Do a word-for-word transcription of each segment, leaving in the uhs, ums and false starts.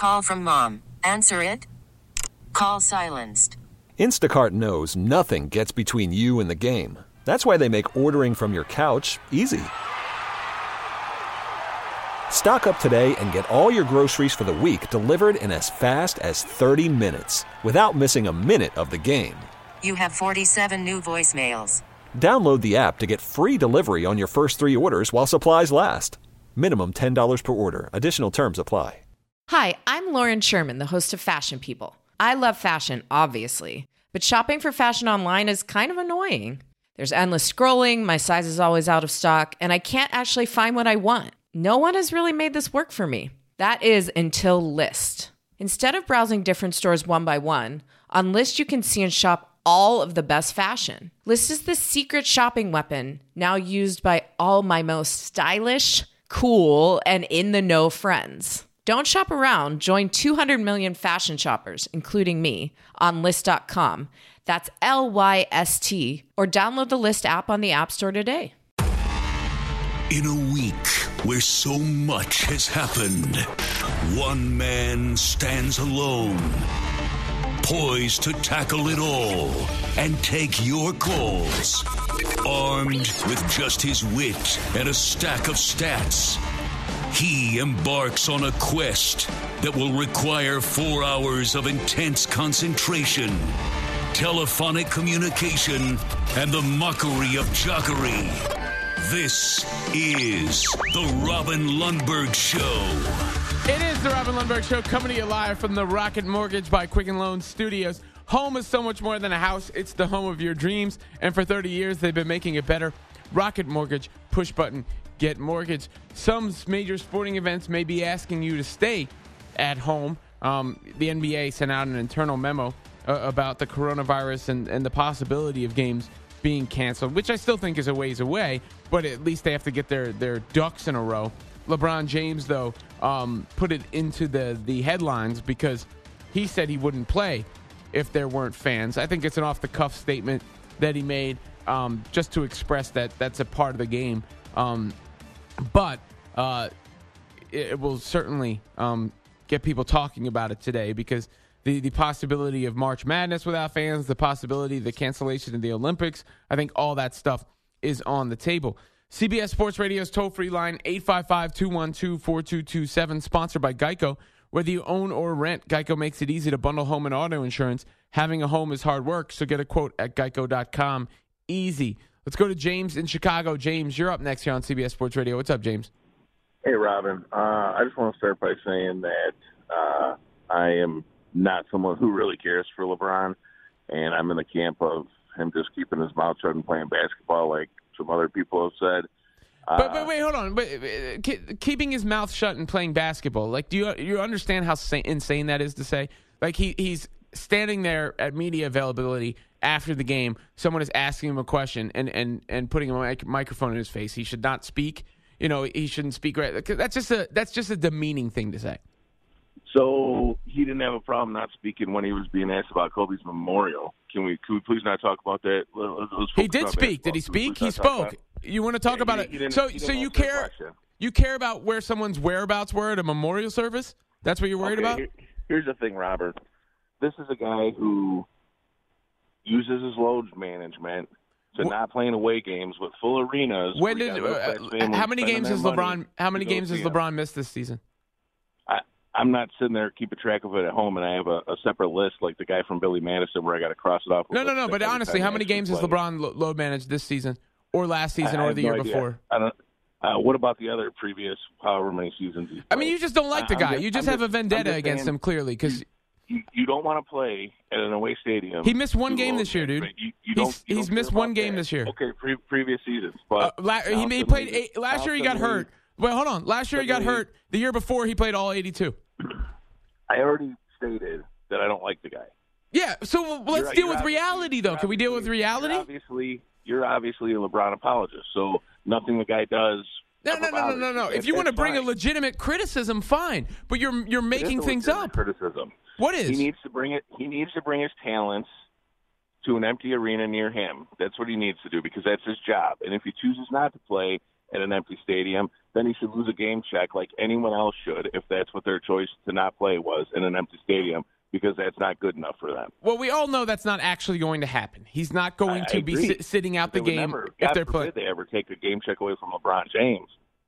Call from mom. Answer it. Call silenced. Instacart knows nothing gets between you and the game. That's why they make ordering from your couch easy. Stock up today and get all your groceries for the week delivered in as fast as thirty minutes without missing a minute of the game. You have forty-seven new voicemails. Download the app to get free delivery on your first three orders while supplies last. Minimum ten dollars per order. Additional terms apply. Hi, I'm Lauren Sherman, the host of Fashion People. I love fashion, obviously, but shopping for fashion online is kind of annoying. There's endless scrolling, my size is always out of stock, and I can't actually find what I want. No one has really made this work for me. That is until Lyst. Instead of browsing different stores one by one, on Lyst you can see and shop all of the best fashion. Lyst is the secret shopping weapon now used by all my most stylish, cool, and in-the-know friends. Don't shop around. Join two hundred million fashion shoppers, including me, on Lyst dot com. That's L Y S T. Or download the Lyst app on the App Store today. In a week where so much has happened, one man stands alone, poised to tackle it all and take your calls. Armed with just his wit and a stack of stats, he embarks on a quest that will require four hours of intense concentration, telephonic communication, and the mockery of jockery. This is the Robin Lundberg Show. It is the Robin Lundberg Show, coming to you live from the Rocket Mortgage by Quicken Loans Studios. Home is so much more than a house. It's the home of your dreams. And for thirty years, they've been making it better. Rocket Mortgage, push button, get mortgage. Some major sporting events may be asking you to stay at home. Um, the N B A sent out an internal memo uh, about the coronavirus and, and the possibility of games being canceled, which I still think is a ways away, but at least they have to get their, their ducks in a row. LeBron James, though, um, put it into the, the headlines because he said he wouldn't play if there weren't fans. I think it's an off-the-cuff statement that he made um, just to express that that's a part of the game. Um, but uh, it, it will certainly um, get people talking about it today because The, the possibility of March Madness without fans, the possibility of the cancellation of the Olympics, I think all that stuff is on the table. C B S Sports Radio's toll-free line, eight five five, two one two, four two two seven, sponsored by Geico. Whether you own or rent, Geico makes it easy to bundle home and auto insurance. Having a home is hard work, so get a quote at geico dot com. Easy. Let's go to James in Chicago. James, you're up next here on C B S Sports Radio. What's up, James? Hey, Robin. Uh, I just want to start by saying that uh, I am not someone who really cares for LeBron, and I'm in the camp of him just keeping his mouth shut and playing basketball like some other people have said. Uh, but, but wait, hold on. But uh, keeping his mouth shut and playing basketball, like, do you you understand how sa- insane that is to say? Like, he he's standing there at media availability after the game. Someone is asking him a question and and, and putting a mic- microphone in his face. He should not speak. You know, he shouldn't speak. Right. That's just a that's just a demeaning thing to say. So he didn't have a problem not speaking when he was being asked about Kobe's memorial. Can we can we please not talk about that? Let's he did speak. Did he speak? He spoke. You want to talk yeah, about he, it? he so he so you care you care about where someone's whereabouts were at a memorial service? That's what you're worried okay, about? Here, here's the thing, Robert. This is a guy who uses his load management to not playing away games with full arenas. When did uh, how many games has LeBron how many games has LeBron missed this season? I, I'm not sitting there keeping track of it at home, and I have a, a separate list like the guy from Billy Madison where I got to cross it off. No, no, no. But honestly, how many games has LeBron lo- load managed this season, or last season, I, or I the no year idea. before? I don't. Uh, what about the other previous however many seasons he's played? I mean, you just don't like the I'm guy. just, you just I'm have just, a vendetta just against saying, him, clearly, because you, you don't want to play at an away stadium. He missed one game this year, dude. You, you he's you he's missed one game that. this year. Okay, pre- previous seasons, but uh, la- he, he played eight, last year. He got hurt. Wait, hold on. Last year he got hurt. The year before he played all eighty-two. I already stated that I don't like the guy. Yeah, so well, let's you're, deal you're with reality, though. Can we deal with reality? You're obviously, you're obviously a LeBron apologist, so nothing the guy does. No, no, no, no, no, no. If you want to bring fine. a legitimate criticism, fine. But you're you're making things up. Criticism. What is? He needs to bring it. He needs to bring his talents to an empty arena near him. That's what he needs to do because that's his job. And if he chooses not to play at an empty stadium, then he should lose a game check like anyone else should if that's what their choice to not play was in an empty stadium, because that's not good enough for them. Well, we all know that's not actually going to happen. He's not going I, to I be si- sitting out they the would game never, if God they're forbid playing. they ever take a game check away from LeBron James.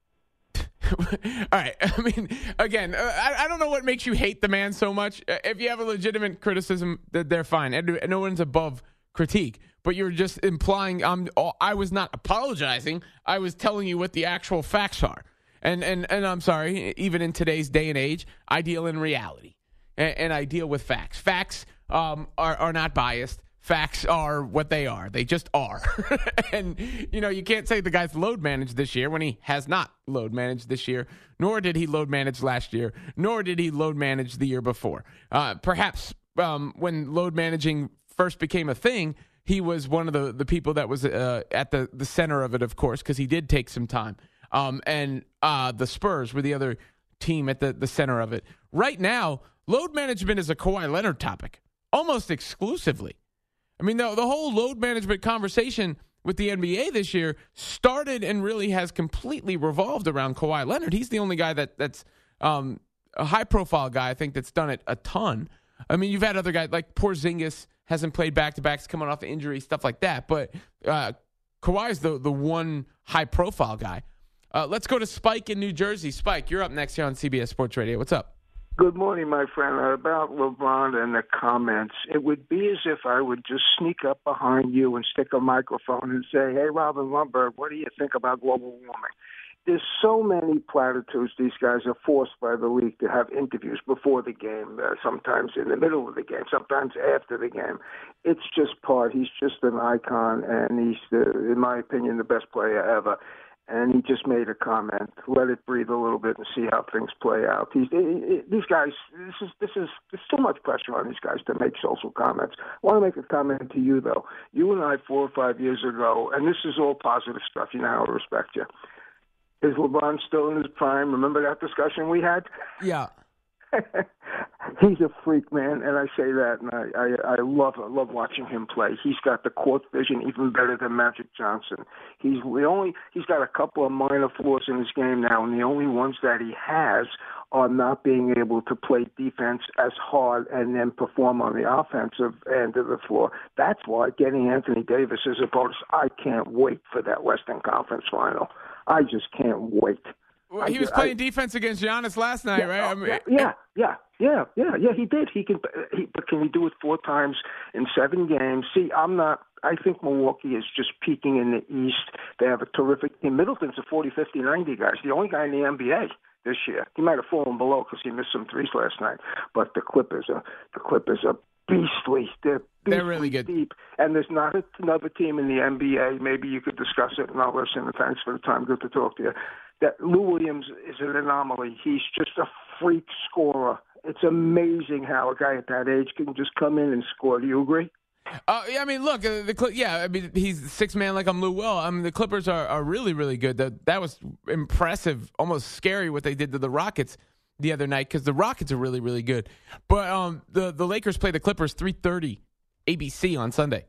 All right. I mean, again, uh, I, I don't know what makes you hate the man so much. Uh, if you have a legitimate criticism, that they're fine. And no one's above critique. But you're just implying I'm. I was not apologizing. I was telling you what the actual facts are. And and and I'm sorry. Even in today's day and age, I deal in reality, and, and I deal with facts. Facts um, are are not biased. Facts are what they are. They just are. And, you know, you can't say the guy's load managed this year when he has not load managed this year, nor did he load manage last year, nor did he load manage the year before. Uh, perhaps um, when load managing first became a thing, he was one of the, the people that was uh, at the, the center of it, of course, because he did take some time. Um, and uh, the Spurs were the other team at the, the center of it. Right now, load management is a Kawhi Leonard topic, almost exclusively. I mean, the, the whole load management conversation with the N B A this year started and really has completely revolved around Kawhi Leonard. He's the only guy that that's um, a high-profile guy, I think, that's done it a ton. I mean, you've had other guys like Porzingis hasn't played back-to-backs, coming off of injury, stuff like that. But uh, Kawhi's the, the one high-profile guy. Uh, let's go to Spike in New Jersey. Spike, you're up next here on C B S Sports Radio. What's up? Good morning, my friend. About LeBron and the comments, it would be as if I would just sneak up behind you and stick a microphone and say, hey, Robin Lundberg, what do you think about global warming? There's so many platitudes these guys are forced by the league to have interviews before the game, uh, sometimes in the middle of the game, sometimes after the game. It's just part. He's just an icon, and he's, the, in my opinion, the best player ever. And he just made a comment. Let it breathe a little bit and see how things play out. He's, it, these guys, this is this is there's too much pressure on these guys to make social comments. I want to make a comment to you though. You and I, four or five years ago, and this is all positive stuff. You know how I respect you. Is LeBron still in his prime? Remember that discussion we had? Yeah. He's a freak, man, and I say that, and I, I, I love I love watching him play. He's got the court vision even better than Magic Johnson. He's the only he's got a couple of minor flaws in his game now, and the only ones that he has are not being able to play defense as hard and then perform on the offensive end of the floor. That's why getting Anthony Davis is a bonus. I can't wait for that Western Conference final. I just can't wait. Well, he was I, playing I, defense against Giannis last night, yeah, right? I mean, yeah, yeah, yeah, yeah, yeah, yeah. He did. He can, he, but can he do it four times in seven games? See, I'm not. I think Milwaukee is just peaking in the East. They have a terrific team. Middleton's a forty, fifty, ninety guy. He's the only guy in the N B A this year. He might have fallen below because he missed some threes last night. But the Clippers are the Clippers are beastly. They're beastly They're really good. deep. And there's not another team in the N B A. Maybe you could discuss it, and I'll listen. Thanks for the time. Good to talk to you. That Lou Williams is an anomaly. He's just a freak scorer. It's amazing how a guy at that age can just come in and score. Do you agree? Uh, yeah, I mean, look, uh, the yeah, I mean, he's six man like I'm Lou Will. I mean, the Clippers are, are really, really good. That that was impressive, almost scary what they did to the Rockets the other night because the Rockets are really, really good. But um, the the Lakers play the Clippers three thirty A B C on Sunday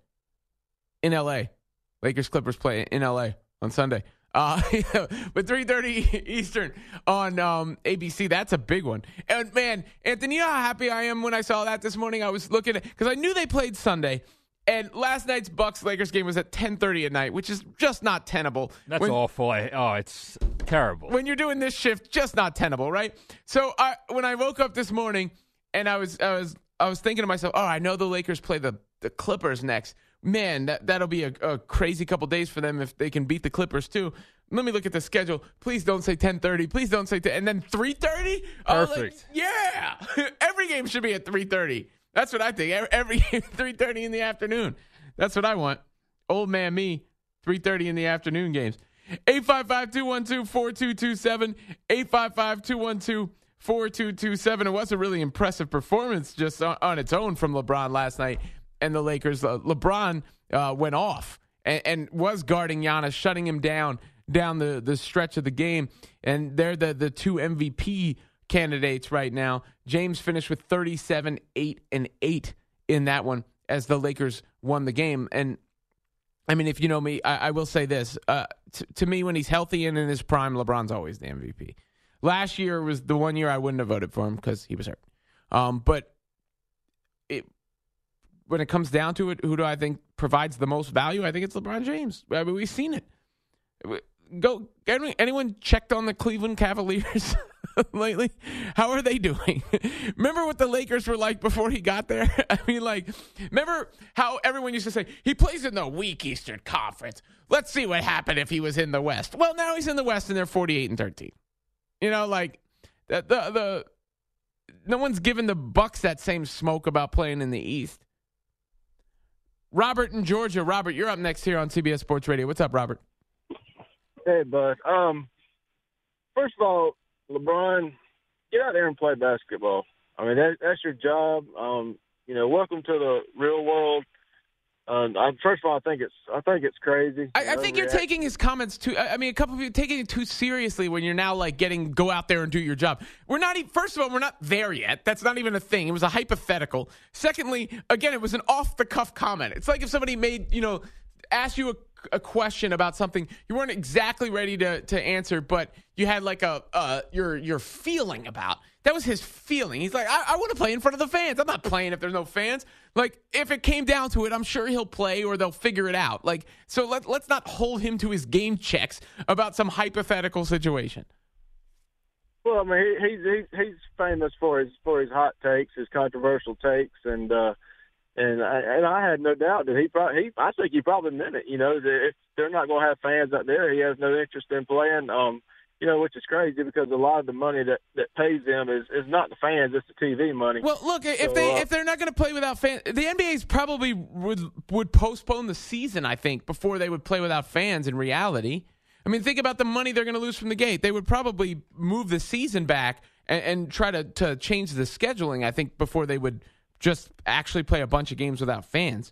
in L A. Lakers Clippers play in L A on Sunday. Uh, but three thirty Eastern on um, A B C, that's a big one. And, man, Anthony, you know how happy I am when I saw that this morning? I was looking at – because I knew they played Sunday, and last night's Bucks-Lakers game was at ten thirty at night, which is just not tenable. That's when, awful. I, oh, it's terrible. When you're doing this shift, just not tenable, right? So I, when I woke up this morning and I was I was, I was thinking to myself, oh, I know the Lakers play the, the Clippers next. Man, that, that'll be a, a crazy couple days for them if they can beat the Clippers, too. Let me look at the schedule. Please don't say ten thirty. Please don't say ten. And then three thirty? Perfect. Like, yeah. Every game should be at three thirty. That's what I think. Every game, three thirty in the afternoon. That's what I want. Old man me, three thirty in the afternoon games. eight five five, two one two, four two two seven. eight five five, two one two, four two two seven. It was a really impressive performance just on, on its own from LeBron last night. And the Lakers, uh, LeBron uh, went off and, and was guarding Giannis, shutting him down down the, the stretch of the game. And they're the, the two M V P candidates right now. James finished with thirty-seven, eight, and eight in that one as the Lakers won the game. And I mean, if you know me, I, I will say this. Uh, t- to me, when he's healthy and in his prime, LeBron's always the M V P. Last year was the one year I wouldn't have voted for him because he was hurt. Um, but it, when it comes down to it, who do I think provides the most value? I think it's LeBron James. I mean, we've seen it. Go. Anyone checked on the Cleveland Cavaliers lately? How are they doing? Remember what the Lakers were like before he got there? I mean, like, remember how everyone used to say, he plays in the weak Eastern Conference. Let's see what happened if he was in the West. Well, now he's in the West and they're forty-eight and thirteen. You know, like, the the, the no one's giving the Bucks that same smoke about playing in the East. Robert in Georgia. Robert, you're up next here on C B S Sports Radio. What's up, Robert? Hey, bud. Um, first of all, LeBron, get out there and play basketball. I mean, that, that's your job. Um, you know, welcome to the real world. Um, I, first of all, I think it's I think it's crazy. I, I think you're taking his comments too. I mean, a couple of you are taking it too seriously when you're now like getting go out there and do your job. We're not. Even, first of all, we're not there yet. That's not even a thing. It was a hypothetical. Secondly, again, it was an off the cuff comment. It's like if somebody made you know asked you a. a question about something you weren't exactly ready to, to answer, but you had like a uh, your your feeling about. That was his feeling. He's like, I, I want to play in front of the fans. I'm not playing if there's no fans. Like, if it came down to it, I'm sure he'll play or they'll figure it out. Like, so let, let's not hold him to his game checks about some hypothetical situation. Well, I mean, he, he's he's he's famous for his for his hot takes, his controversial takes, and. uh And I, and I had no doubt that he probably, he, I think he probably meant it, you know, that if they're not going to have fans out there, he has no interest in playing, um, you know, which is crazy because a lot of the money that, that pays them is, is not the fans, it's the T V money. Well, look, if, so, they, uh, if they're not going to play without fans, the N B A's probably would, would postpone the season, I think, before they would play without fans in reality. I mean, think about the money they're going to lose from the gate. They would probably move the season back and, and try to, to change the scheduling, I think, before they would just actually play a bunch of games without fans.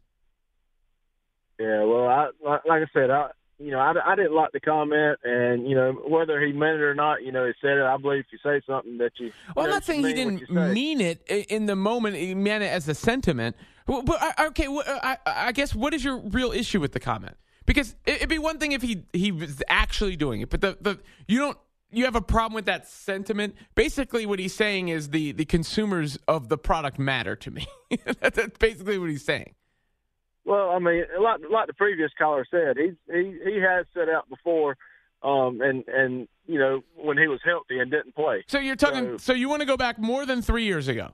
Yeah, well, I, like I said, I you know, I, I didn't like the comment, and, you know, whether he meant it or not, you know, he said it. I believe if you say something that you Well, you I'm know, not saying he didn't mean it in the moment. He meant it as a sentiment. But, okay, I, I guess what is your real issue with the comment? Because it'd be one thing if he, he was actually doing it, but the, the you don't You have a problem with that sentiment? Basically, what he's saying is the, the consumers of the product matter to me. That's basically what he's saying. Well, I mean, like, like the previous caller said, he's, he he has set out before, um, and and you know when he was healthy and didn't play. So you're talking. So, so you want to go back more than three years ago?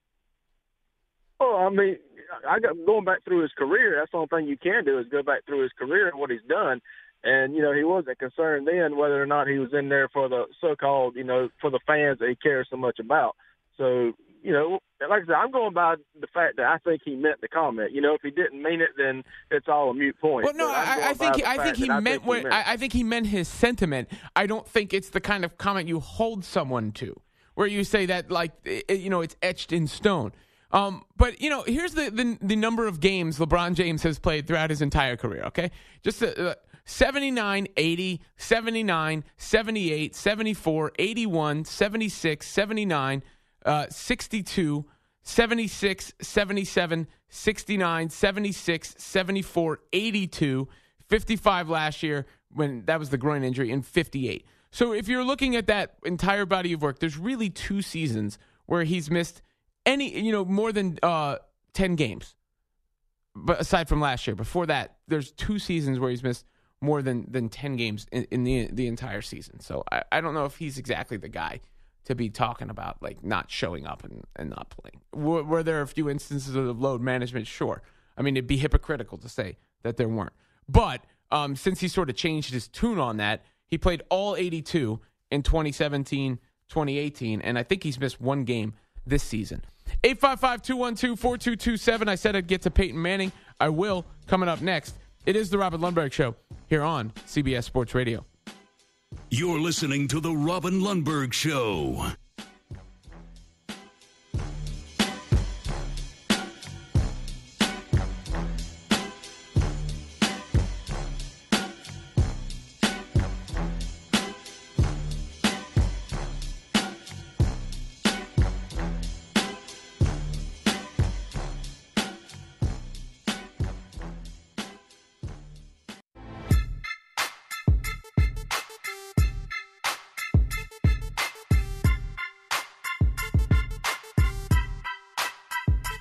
Well, I mean, I got going back through his career. That's the only thing you can do is go back through his career and what he's done. And, you know, he wasn't concerned then whether or not he was in there for the so-called, you know, for the fans that he cares so much about. So, you know, like I said, I'm going by the fact that I think he meant the comment. You know, if he didn't mean it, then it's all a mute point. Well, no, I, I think he, I think he meant I think what he meant. I, I think he meant his sentiment. I don't think it's the kind of comment you hold someone to, where you say that, like, it, you know, it's etched in stone. Um, but, you know, here's the, the the number of games LeBron James has played throughout his entire career, okay? Just uh, seventy-nine, eighty, seventy-nine, seventy-eight, seventy-four, eighty-one, seventy-six, seventy-nine, uh, sixty-two, seventy-six, seventy-seven, sixty-nine, seventy-six, seventy-four, eighty-two, fifty-five last year when that was the groin injury, and fifty-eight. So if you're looking at that entire body of work, there's really two seasons where he's missed any, you know, more than uh, ten games. But aside from last year, before that, there's two seasons where he's missed more than, than ten games in, in the the entire season. So I, I don't know if he's exactly the guy to be talking about, like, not showing up and, and not playing. Were, were there a few instances of load management? Sure. I mean, it'd be hypocritical to say that there weren't. But um, since he sort of changed his tune on that, he played all eighty-two in twenty seventeen, twenty eighteen, and I think he's missed one game this season. eight five five, two one two, four two two seven. I said I'd get to Peyton Manning. I will. Coming up next, it is the Robin Lundberg Show here on C B S Sports Radio. You're listening to the Robin Lundberg Show.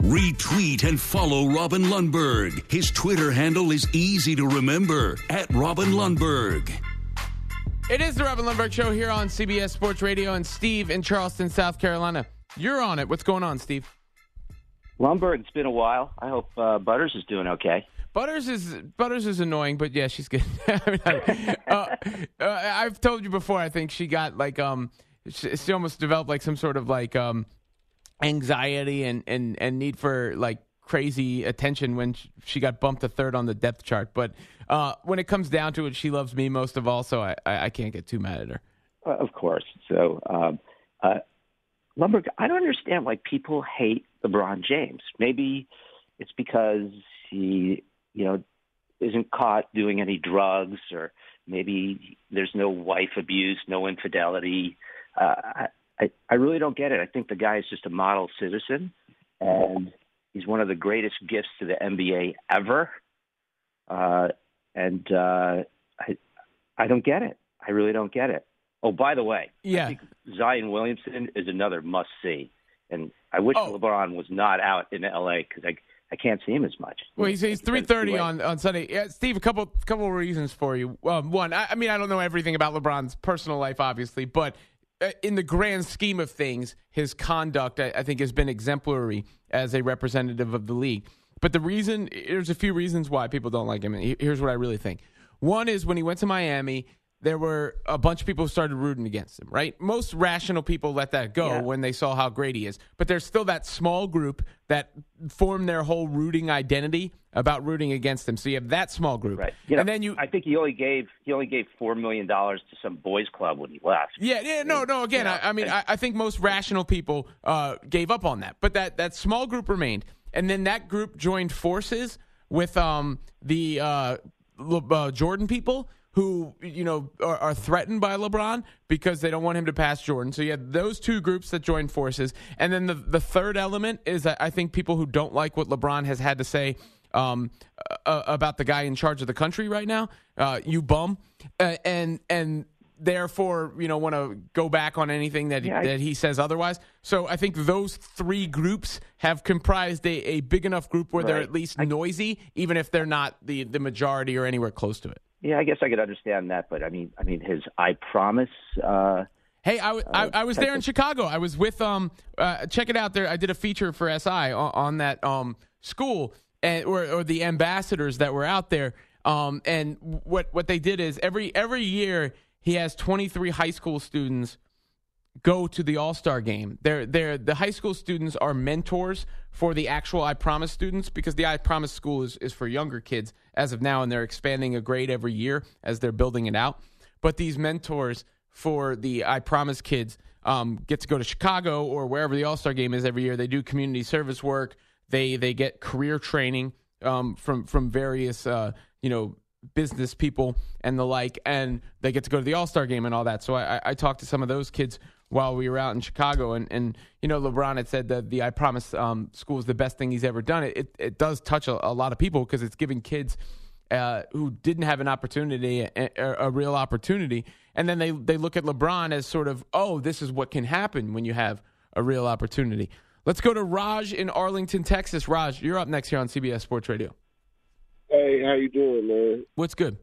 Retweet and follow Robin Lundberg. His Twitter handle is easy to remember, at Robin Lundberg. It is the Robin Lundberg Show here on C B S Sports Radio, and Steve in Charleston, South Carolina. You're on it. What's going on, Steve? Lundberg, it's been a while. I hope uh, Butters is doing okay. Butters is Butters is annoying, but yeah, she's good. I mean, I, uh, uh, I've told you before. I think she got like um, she, she almost developed like some sort of like um, anxiety and, and, and need for like crazy attention when she got bumped to third on the depth chart. But uh, when it comes down to it, she loves me most of all, so I, I, I can't get too mad at her. Uh, of course. So, um, uh, Lundberg, I don't understand why people hate LeBron James. Maybe it's because he, you know, isn't caught doing any drugs, or maybe there's no wife abuse, no infidelity. Uh, I, I, I really don't get it. I think the guy is just a model citizen, and he's one of the greatest gifts to the N B A ever. Uh, and uh, I, I don't get it. I really don't get it. Oh, by the way, yeah. I think Zion Williamson is another must-see. And I wish oh. LeBron was not out in L A because I, I can't see him as much. Well, he's, he's three thirty on, on Sunday. Yeah, Steve, a couple couple of reasons for you. Um, one, I, I mean, I don't know everything about LeBron's personal life, obviously, but in the grand scheme of things, his conduct, I, I think, has been exemplary as a representative of the league. But the reason, there's a few reasons why people don't like him. And here's what I really think. One is when he went to Miami, there were a bunch of people who started rooting against him, right? Most rational people let that go yeah. when they saw how great he is. But there's still that small group that formed their whole rooting identity about rooting against him. So you have that small group. Right. You know, and then you I think he only gave he only gave four million dollars to some boys club when he left. Yeah, yeah, no, no, again, you know, I, I mean I, I think most rational people uh, gave up on that. But that, that small group remained. And then that group joined forces with um, the uh, uh, Jordan people, who, you know, are, are threatened by LeBron because they don't want him to pass Jordan. So you have those two groups that join forces. And then the, the third element is, I think, people who don't like what LeBron has had to say um, uh, about the guy in charge of the country right now, uh, you bum, uh, and and therefore, you know, want to go back on anything that, yeah, he, that he says otherwise. So I think those three groups have comprised a, a big enough group where right. they're at least I, noisy, even if they're not the, the majority or anywhere close to it. Yeah, I guess I could understand that, but I mean, I mean, his "I promise." Uh, hey, I, I, I was there in Chicago. I was with um, uh, check it out there. I did a feature for S I on, on that um school and or, or the ambassadors that were out there. Um, and what what they did is every every year he has twenty-three high school students go to the All-Star game. They're, they're, the high school students are mentors for the actual I Promise students, because the I Promise school is, is for younger kids as of now, and they're expanding a grade every year as they're building it out. But these mentors for the I Promise kids um, get to go to Chicago or wherever the All-Star game is every year. They do community service work. They they get career training um, from, from various, uh, you know, business people and the like, and they get to go to the All-Star game and all that. So I, I talked to some of those kids while we were out in Chicago, and, and you know, LeBron had said that the I Promise um, school is the best thing he's ever done. It it, it does touch a, a lot of people because it's giving kids uh, who didn't have an opportunity a, a, a real opportunity, and then they, they look at LeBron as sort of, oh, this is what can happen when you have a real opportunity. Let's go to Raj in Arlington, Texas. Raj, you're up next here on C B S Sports Radio. Hey, how you doing, man? What's good?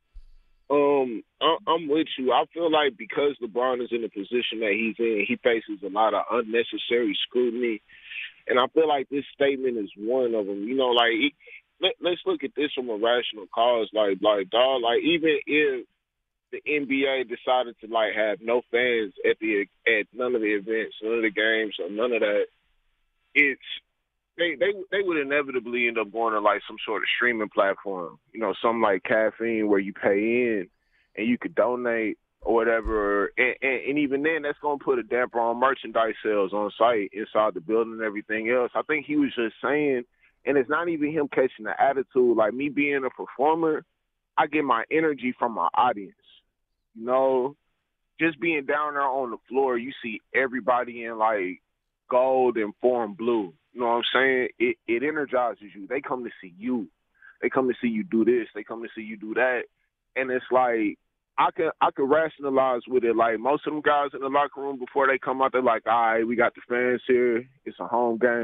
Um, I'm with you. I feel like because LeBron is in the position that he's in, he faces a lot of unnecessary scrutiny, and I feel like this statement is one of them. You know, like he, let, let's look at this from a rational cause. Like, like, dog, like even if the N B A decided to like have no fans at the at none of the events, none of the games, or none of that, it's They, they they would inevitably end up going to like some sort of streaming platform, you know, something like Caffeine where you pay in and you could donate or whatever. And, and, and even then, that's going to put a damper on merchandise sales on site inside the building and everything else. I think he was just saying, and it's not even him catching the attitude. Like me being a performer, I get my energy from my audience. You know, just being down there on the floor, you see everybody in like gold and foreign blue. You know what I'm saying? It it energizes you. They come to see you. They come to see you do this. They come to see you do that. And it's like I can I can rationalize with it. Like most of them guys in the locker room before they come out, they're like, all right, we got the fans here. It's a home game.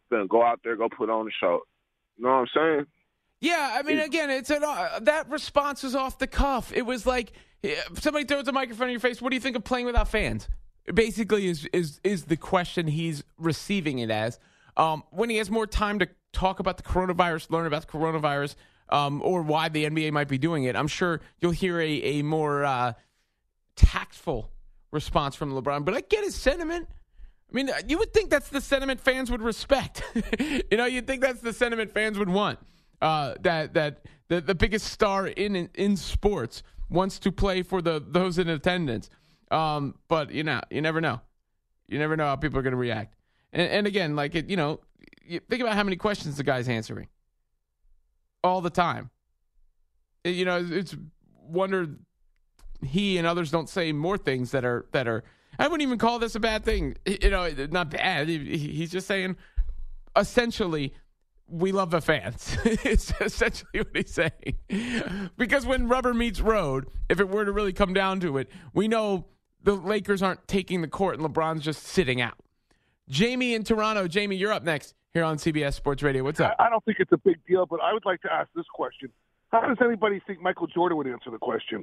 gonna go out there, go put on the show. You know what I'm saying? Yeah, I mean, again, it's an, uh, that response was off the cuff. It was like somebody throws a microphone in your face. What do you think of playing without fans? Basically, is is is the question he's receiving it as. Um, when he has more time to talk about the coronavirus, learn about the coronavirus, um, or why the N B A might be doing it, I'm sure you'll hear a a more uh, tactful response from LeBron. But I get his sentiment. I mean, you would think that's the sentiment fans would respect. You know, you'd think that's the sentiment fans would want. Uh, that that the, the biggest star in, in in sports wants to play for the those in attendance. Um, but you know, you never know. You never know how people are going to react. And, and again, like it, you know, you think about how many questions the guy's answering all the time. You know, it's wonder he and others don't say more things that are that are. I wouldn't even call this a bad thing. You know, not bad. He, he's just saying, essentially, we love the fans. It's essentially what he's saying. Because when rubber meets road, if it were to really come down to it, we know the Lakers aren't taking the court and LeBron's just sitting out. Jamie in Toronto. Jamie, you're up next here on C B S Sports Radio. What's up? I don't think it's a big deal, but I would like to ask this question. How does anybody think Michael Jordan would answer the question?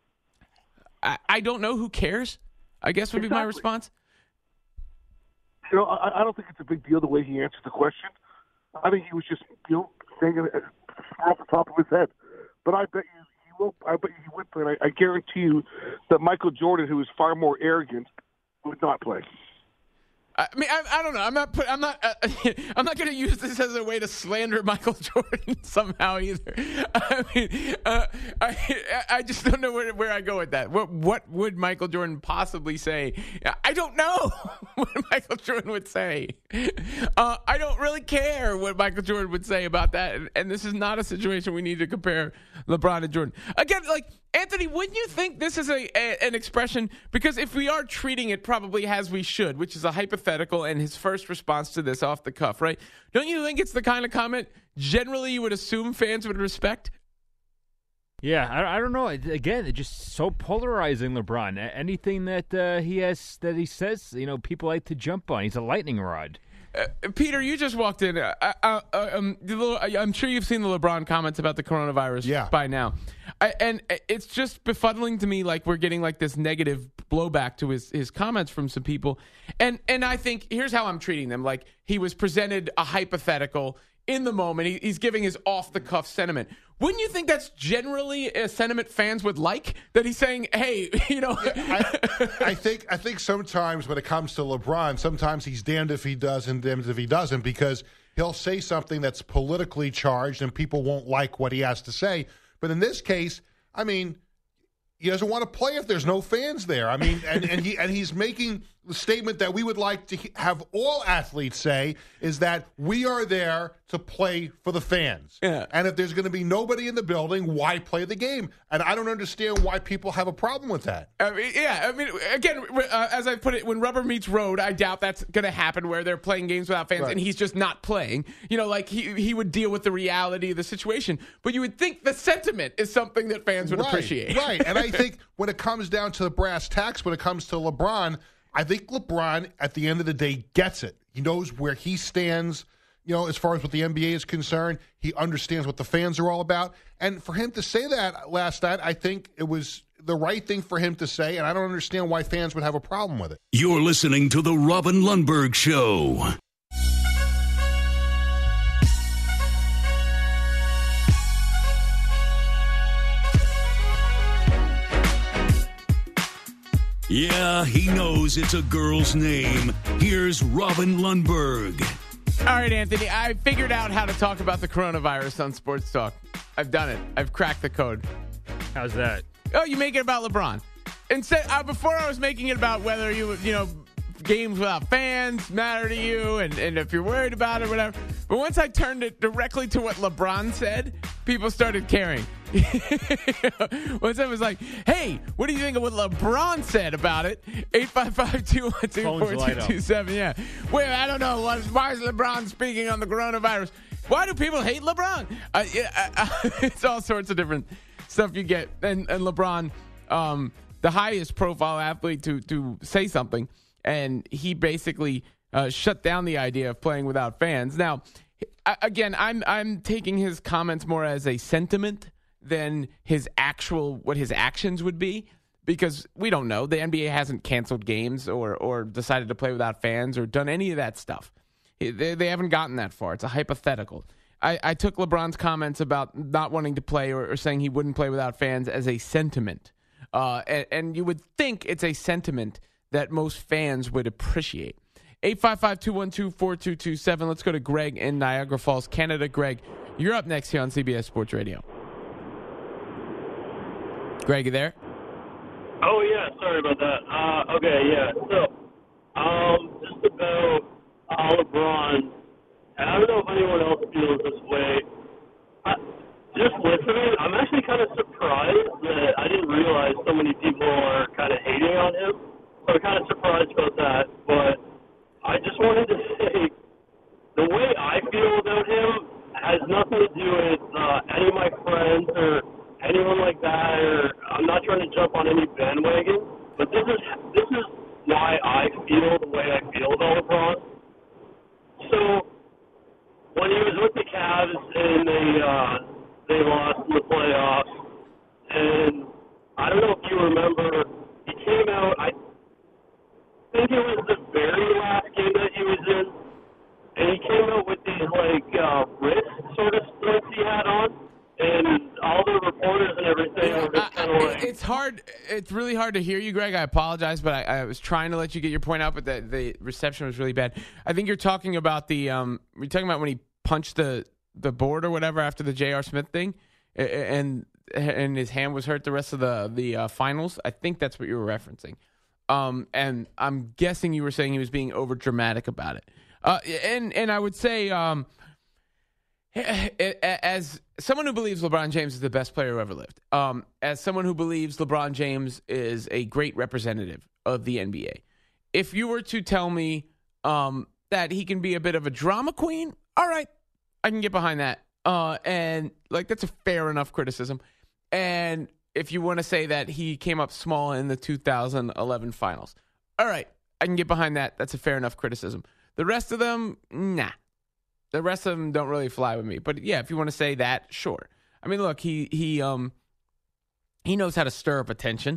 I, I don't know. Who cares? I guess would be exactly my response. You know, I, I don't think it's a big deal the way he answered the question. I think he was just, you know, saying it off the top of his head. But I bet you he will. I bet you he would play. And I, I guarantee you that Michael Jordan, who is far more arrogant, would not play. I mean, I, I don't know. I'm not. Put, I'm not. Uh, I'm not going to use this as a way to slander Michael Jordan somehow either. I mean, uh, I I just don't know where where I go with that. What what would Michael Jordan possibly say? I don't know what Michael Jordan would say. Uh, I don't really care what Michael Jordan would say about that. And, and this is not a situation we need to compare LeBron and Jordan again. Like. Anthony, wouldn't you think this is a, a an expression? Because if we are treating it probably as we should, which is a hypothetical, and his first response to this off the cuff, right? Don't you think it's the kind of comment generally you would assume fans would respect? Yeah, I, I don't know. Again, it's just so polarizing, LeBron. Anything that uh, he has, that he says, you know, people like to jump on. He's a lightning rod. Uh, Peter, you just walked in. Uh, uh, uh, um, the little, I'm sure you've seen the LeBron comments about the coronavirus yeah. by now. I, and it's just befuddling to me, like we're getting like this negative blowback to his, his comments from some people. And and I think here's how I'm treating them. Like he was presented a hypothetical in the moment. He, he's giving his off-the-cuff sentiment. Wouldn't you think that's generally a sentiment fans would like? That he's saying, hey, you know. Yeah, I, I think I think sometimes when it comes to LeBron, sometimes he's damned if he does and damned if he doesn't, because he'll say something that's politically charged and people won't like what he has to say. But in this case, I mean, he doesn't want to play if there's no fans there. I mean, and, and he and he's making the statement that we would like to have all athletes say is that we are there to play for the fans. Yeah. And if there's going to be nobody in the building, why play the game? And I don't understand why people have a problem with that. I mean, yeah, I mean, again, uh, as I put it, when rubber meets road, I doubt that's going to happen where they're playing games without fans right. and he's just not playing. You know, like he he would deal with the reality of the situation. But you would think the sentiment is something that fans would right, appreciate. Right, and I think when it comes down to the brass tacks, when it comes to LeBron, I think LeBron, at the end of the day, gets it. He knows where he stands, you know, as far as what the N B A is concerned. He understands what the fans are all about. And for him to say that last night, I think it was the right thing for him to say, and I don't understand why fans would have a problem with it. You're listening to The Robin Lundberg Show. Yeah, he knows it's a girl's name. Here's Robin Lundberg. All right, Anthony, I figured out how to talk about the coronavirus on Sports Talk. I've done it. I've cracked the code. How's that? Oh, you make it about LeBron. Instead, uh, before I was making it about whether you, you know, games without fans matter to you and, and if you're worried about it, whatever. But once I turned it directly to what LeBron said, people started caring. Once I was like, hey, what do you think of what LeBron said about it? eight five five, two one two, four two two seven. Yeah. Well, I don't know. Why is LeBron speaking on the coronavirus? Why do people hate LeBron? Uh, yeah, uh, it's all sorts of different stuff you get. And, and LeBron, um, the highest profile athlete to, to say something. And he basically uh, shut down the idea of playing without fans. Now, again, I'm I'm taking his comments more as a sentiment than his actual what his actions would be, because we don't know. The N B A hasn't canceled games or or decided to play without fans or done any of that stuff. They, they haven't gotten that far. It's a hypothetical. I, I took LeBron's comments about not wanting to play or, or saying he wouldn't play without fans as a sentiment. Uh, and, and you would think it's a sentiment that most fans would appreciate. eight five five, two one two, four two two seven. Let's go to Greg in Niagara Falls, Canada. Greg, you're up next here on C B S Sports Radio. Greg, you there? Oh, yeah. Sorry about that. Uh, okay, yeah. So, um, just about uh, LeBron, and I don't know if anyone else feels this way. I, just listening, I'm actually kind of surprised that I didn't realize so many people are kind of hating on him. So I'm kind of surprised about that. But I just wanted to say, the way I feel about him has nothing to do with uh, any of my friends or anyone like that, or I'm not trying to jump on any bandwagon, but this is this is why I feel the way I feel about LeBron. So when he was with the Cavs and they uh, they lost in the playoffs, and I don't know if you remember, he came out. I think it was the very last game that he was in, and he came out with these like uh, wrist sort of splits he had on. And all the reporters and everything yeah, were just kind of like... It's hard. It's really hard to hear you, Greg. I apologize, but I, I was trying to let you get your point out, but the, the reception was really bad. I think you're talking about the... Um, you're talking about when he punched the, the board or whatever after the J R. Smith thing, and and his hand was hurt the rest of the, the uh, finals. I think that's what you were referencing. Um, and I'm guessing you were saying he was being over-dramatic about it. Uh, and, and I would say... Um, As someone who believes LeBron James is the best player who ever lived, um, as someone who believes LeBron James is a great representative of the N B A, if you were to tell me um, that he can be a bit of a drama queen, all right, I can get behind that. Uh, and like that's a fair enough criticism. And if you want to say that he came up small in the two thousand eleven finals, all right, I can get behind that. That's a fair enough criticism. The rest of them, nah. The rest of them don't really fly with me. But, yeah, if you want to say that, sure. I mean, look, he he um he knows how to stir up attention.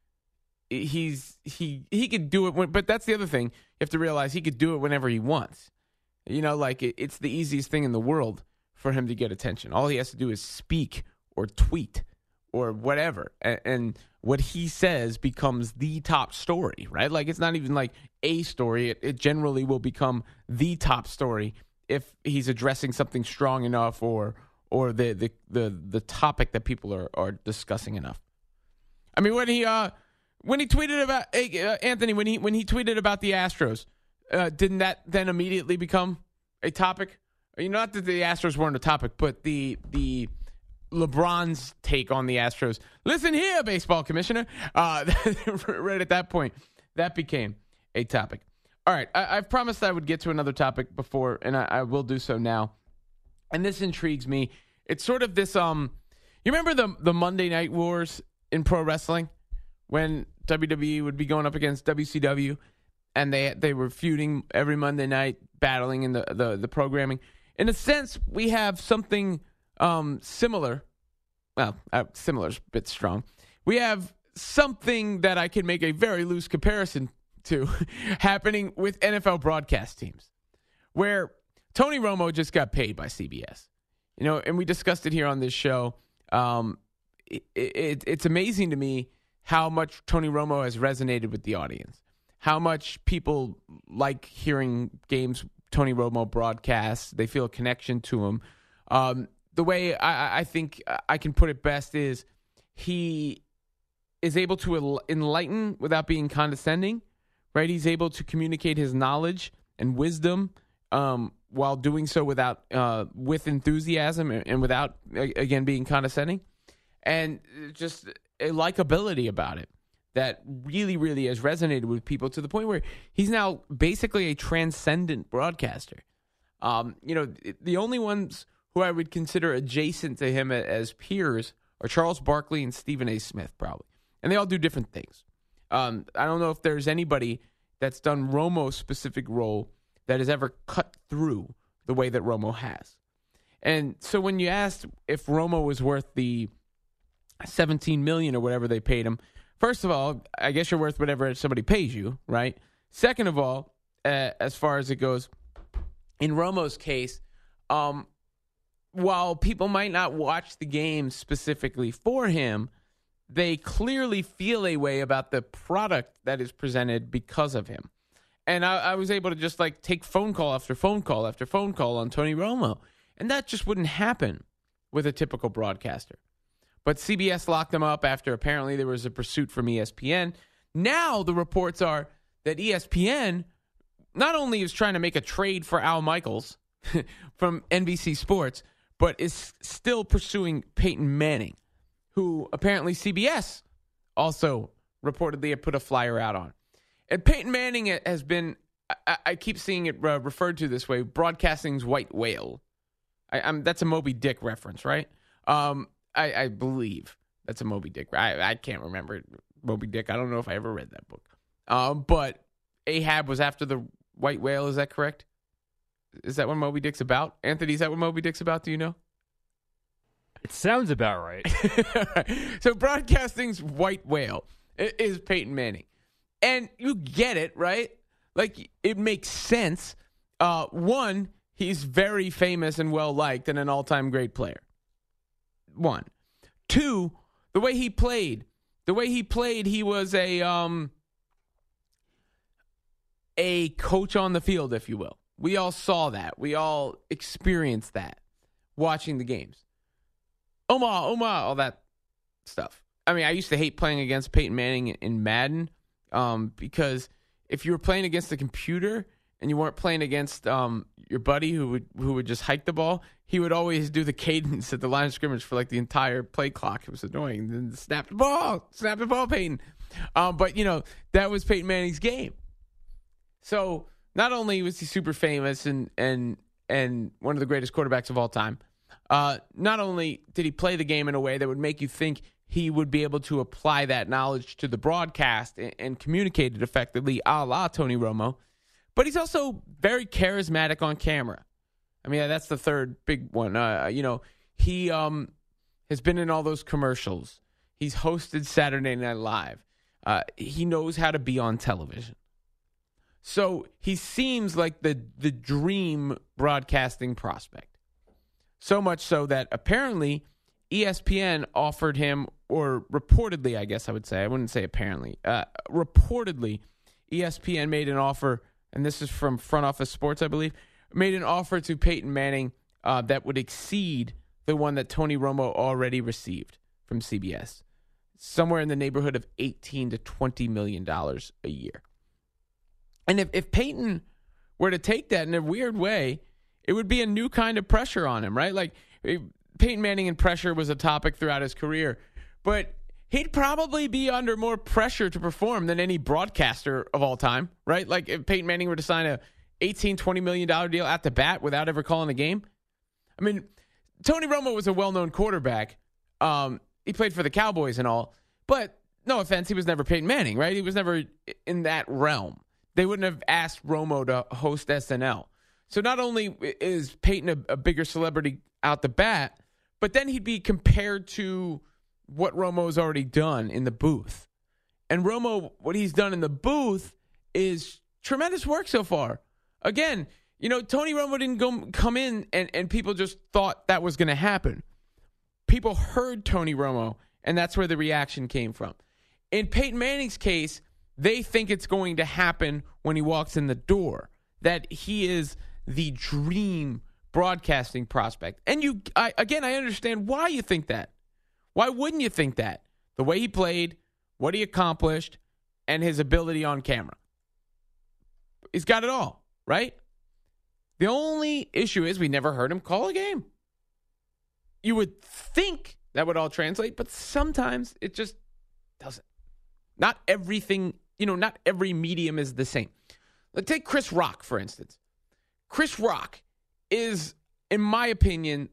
He's he he could do it, when, but that's the other thing. You have to realize he could do it whenever he wants. You know, like it, it's the easiest thing in the world for him to get attention. All he has to do is speak or tweet or whatever. And, and what he says becomes the top story, right? Like it's not even like a story. It, it generally will become the top story if he's addressing something strong enough or or the the the, the topic that people are, are discussing enough. I mean, when he uh when he tweeted about hey, uh, Anthony, when he when he tweeted about the Astros, uh, didn't that then immediately become a topic? You know, not that the Astros weren't a topic, but the the LeBron's take on the Astros. Listen here, baseball commissioner. Uh, right at that point, that became a topic. All right, I, I've promised I would get to another topic before, and I, I will do so now. And this intrigues me. It's sort of this, um, you remember the the Monday Night Wars in pro wrestling? When W W E would be going up against W C W, and they they were feuding every Monday night, battling in the, the, the programming. In a sense, we have something um, similar. Well, uh, similar is a bit strong. We have something that I can make a very loose comparison to happening with N F L broadcast teams, where Tony Romo just got paid by C B S. You know, and we discussed it here on this show. Um, it, it, it's amazing to me how much Tony Romo has resonated with the audience, how much people like hearing games Tony Romo broadcasts. They feel a connection to him. Um, the way I, I think I can put it best is he is able to enlighten without being condescending. Right, he's able to communicate his knowledge and wisdom um, while doing so without, uh, with enthusiasm and without, again, being condescending, and just a likability about it that really, really has resonated with people to the point where he's now basically a transcendent broadcaster. Um, you know, the only ones who I would consider adjacent to him as peers are Charles Barkley and Stephen A. Smith, probably, and they all do different things. Um, I don't know if there's anybody that's done Romo's specific role that has ever cut through the way that Romo has. And so when you asked if Romo was worth the seventeen million dollars or whatever they paid him, first of all, I guess you're worth whatever somebody pays you, right? Second of all, uh, as far as it goes, in Romo's case, um, while people might not watch the game specifically for him, they clearly feel a way about the product that is presented because of him. And I, I was able to just like take phone call after phone call after phone call on Tony Romo. And that just wouldn't happen with a typical broadcaster. But C B S locked him up after apparently there was a pursuit from E S P N. Now the reports are that E S P N not only is trying to make a trade for Al Michaels from N B C Sports, but is still pursuing Peyton Manning, who apparently C B S also reportedly had put a flyer out on. And Peyton Manning has been, I, I keep seeing it uh, referred to this way, broadcasting's white whale. I, I'm, that's a Moby Dick reference, right? Um, I, I believe that's a Moby Dick. I, I can't remember Moby Dick. I don't know if I ever read that book. Um, but Ahab was after the white whale. Is that correct? Is that what Moby Dick's about? Anthony, is that what Moby Dick's about? Do you know? It sounds about right. So broadcasting's white whale is Peyton Manning. And you get it, right? Like, it makes sense. Uh, one, he's very famous and well-liked and an all-time great player. One. Two, the way he played. The way he played, he was a um, a coach on the field, if you will. We all saw that. We all experienced that watching the games. Omaha, Omaha, all that stuff. I mean, I used to hate playing against Peyton Manning in Madden um, because if you were playing against the computer and you weren't playing against um, your buddy who would who would just hike the ball, he would always do the cadence at the line of scrimmage for like the entire play clock. It was annoying. Then snap the ball, snap the ball, Peyton. Um, but, you know, that was Peyton Manning's game. So not only was he super famous and and and one of the greatest quarterbacks of all time, uh, not only did he play the game in a way that would make you think he would be able to apply that knowledge to the broadcast and, and communicate it effectively, a la Tony Romo, but he's also very charismatic on camera. I mean, that's the third big one. Uh, you know, he um, has been in all those commercials. He's hosted Saturday Night Live. Uh, he knows how to be on television. So he seems like the the dream broadcasting prospect. So much so that apparently E S P N offered him, or reportedly, I guess I would say, I wouldn't say apparently, uh, reportedly, E S P N made an offer, and this is from Front Office Sports, I believe, made an offer to Peyton Manning uh, that would exceed the one that Tony Romo already received from C B S, somewhere in the neighborhood of eighteen to twenty million dollars a year. And if, if Peyton were to take that in a weird way, it would be a new kind of pressure on him, right? Like, Peyton Manning and pressure was a topic throughout his career, but he'd probably be under more pressure to perform than any broadcaster of all time, right? Like, if Peyton Manning were to sign a eighteen, twenty million dollars deal at the bat without ever calling a game. I mean, Tony Romo was a well-known quarterback. Um, he played for the Cowboys and all, but no offense, he was never Peyton Manning, right? He was never in that realm. They wouldn't have asked Romo to host S N L. So not only is Peyton a, a bigger celebrity out the bat, but then he'd be compared to what Romo's already done in the booth. And Romo, what he's done in the booth is tremendous work so far. Again, you know, Tony Romo didn't go come in and, and people just thought that was going to happen. People heard Tony Romo, and that's where the reaction came from. In Peyton Manning's case, they think it's going to happen when he walks in the door, that he is the dream broadcasting prospect. And you, I, again, I understand why you think that. Why wouldn't you think that? The way he played, what he accomplished, and his ability on camera. He's got it all, right? The only issue is we never heard him call a game. You would think that would all translate, but sometimes it just doesn't. Not everything, you know, not every medium is the same. Let's take Chris Rock, for instance. Chris Rock is, in my opinion,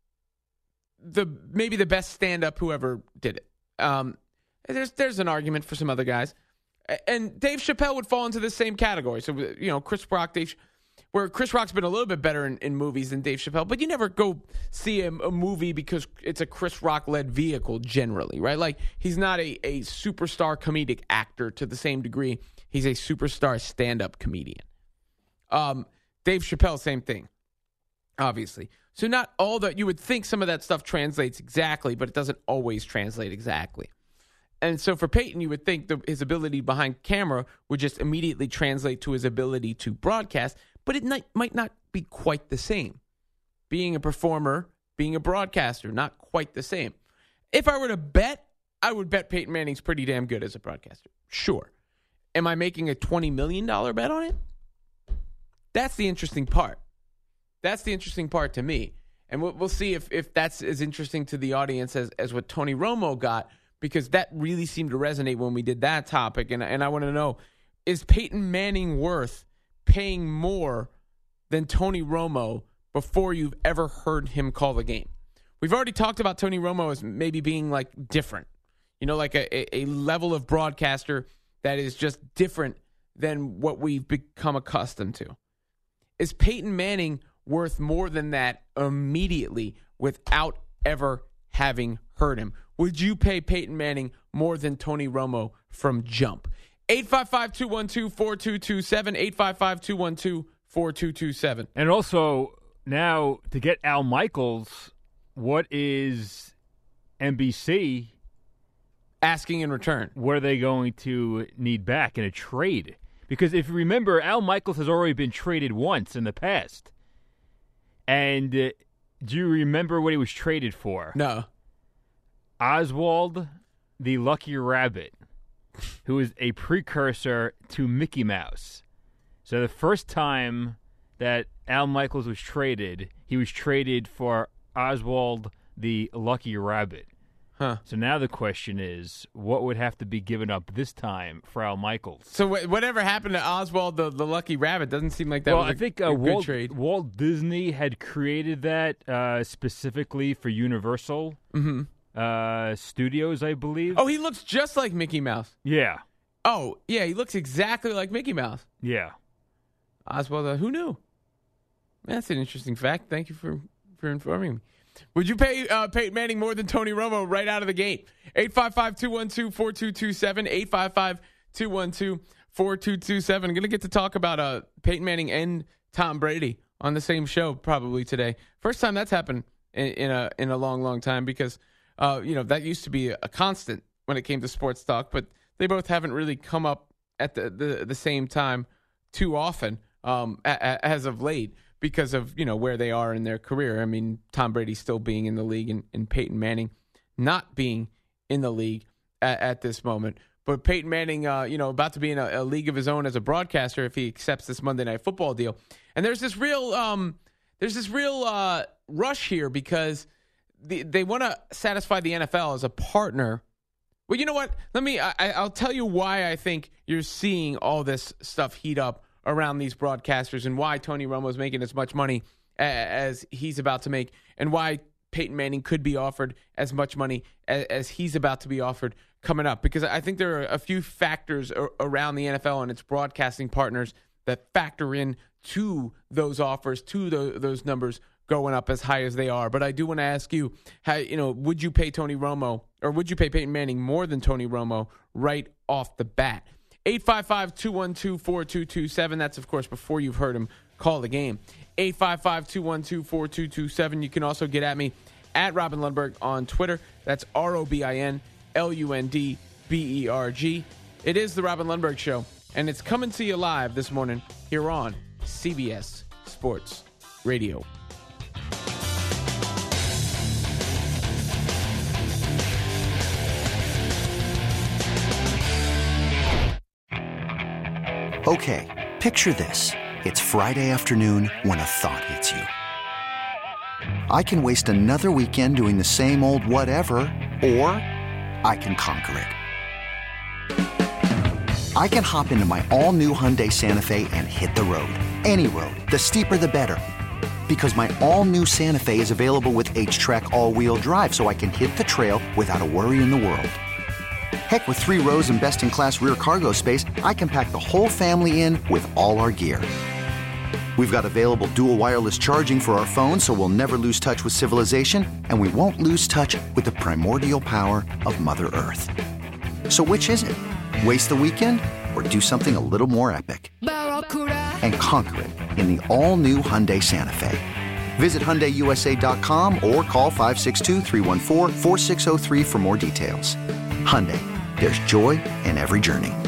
the maybe the best stand-up who ever did it. Um, there's there's an argument for some other guys. And Dave Chappelle would fall into the same category. So, you know, Chris Rock, Dave. where Chris Rock's been a little bit better in, in movies than Dave Chappelle, but you never go see a, a movie because it's a Chris Rock-led vehicle generally, right? Like, he's not a, a superstar comedic actor to the same degree. He's a superstar stand-up comedian. Um, Dave Chappelle, same thing, obviously. So not all that, you would think some of that stuff translates exactly, but it doesn't always translate exactly. And so for Peyton, you would think the, his ability behind camera would just immediately translate to his ability to broadcast, but it might, might not be quite the same. Being a performer, being a broadcaster, not quite the same. If I were to bet, I would bet Peyton Manning's pretty damn good as a broadcaster. Sure. Am I making a twenty million dollars bet on it? That's the interesting part. That's the interesting part to me. And we'll, we'll see if, if that's as interesting to the audience as, as what Tony Romo got, because that really seemed to resonate when we did that topic. And, and I want to know, is Peyton Manning worth paying more than Tony Romo before you've ever heard him call the game? We've already talked about Tony Romo as maybe being like different, you know, like a, a level of broadcaster that is just different than what we've become accustomed to. Is Peyton Manning worth more than that immediately without ever having heard him? Would you pay Peyton Manning more than Tony Romo from jump? eight five five, two one two, four two two seven, eight five five, two one two, four two two seven. And also, now, to get Al Michaels, what is N B C asking in return? What are they going to need back in a trade? Because if you remember, Al Michaels has already been traded once in the past. And uh, do you remember what he was traded for? No. Oswald the Lucky Rabbit, who is a precursor to Mickey Mouse. So the first time that Al Michaels was traded, he was traded for Oswald the Lucky Rabbit. Huh. So now the question is, what would have to be given up this time for Al Michaels? So wh- whatever happened to Oswald the, the Lucky Rabbit doesn't seem like that well, was a, I think, a uh, good Walt, trade. Walt Disney had created that uh, specifically for Universal mm-hmm. uh, Studios, I believe. Oh, he looks just like Mickey Mouse. Yeah. Oh, yeah, he looks exactly like Mickey Mouse. Yeah. Oswald, uh, who knew? That's an interesting fact. Thank you for, for informing me. Would you pay uh, Peyton Manning more than Tony Romo right out of the gate? eight five five, two one two, four two two seven, eight five five, two one two, four two two seven. I'm going to get to talk about uh, Peyton Manning and Tom Brady on the same show probably today. First time that's happened in, in a in a long, long time because, uh, you know, that used to be a constant when it came to sports talk, but they both haven't really come up at the, the, the same time too often um, a, a, as of late. Because of, you know, where they are in their career. I mean, Tom Brady still being in the league and, and Peyton Manning not being in the league at, at this moment. But Peyton Manning, uh, you know, about to be in a, a league of his own as a broadcaster if he accepts this Monday Night Football deal. And there's this real, um, there's this real uh, rush here because the, they want to satisfy the N F L as a partner. Well, you know what? Let me. I, I'll tell you why I think you're seeing all this stuff heat up around these broadcasters and why Tony Romo is making as much money as he's about to make and why Peyton Manning could be offered as much money as he's about to be offered coming up. Because I think there are a few factors around the N F L and its broadcasting partners that factor in to those offers, to the, those numbers going up as high as they are. But I do want to ask you, how, you know, would you pay Tony Romo or would you pay Peyton Manning more than Tony Romo right off the bat? eight five five, two one two, four two two seven. That's, of course, before you've heard him call the game. eight five five, two one two, four two two seven. You can also get at me at Robin Lundberg on Twitter. That's R O B I N L U N D B E R G. It is the Robin Lundberg Show, and it's coming to you live this morning here on C B S Sports Radio. Okay, picture this. It's Friday afternoon when a thought hits you. I can waste another weekend doing the same old whatever, or I can conquer it. I can hop into my all-new Hyundai Santa Fe and hit the road. Any road. The steeper, the better. Because my all-new Santa Fe is available with H-Track all-wheel drive, so I can hit the trail without a worry in the world. Heck, with three rows and best-in-class rear cargo space, I can pack the whole family in with all our gear. We've got available dual wireless charging for our phones, so we'll never lose touch with civilization, and we won't lose touch with the primordial power of Mother Earth. So which is it? Waste the weekend or do something a little more epic? And conquer it in the all-new Hyundai Santa Fe. Visit Hyundai U S A dot com or call five six two, three one four, four six zero three for more details. Hyundai, there's joy in every journey.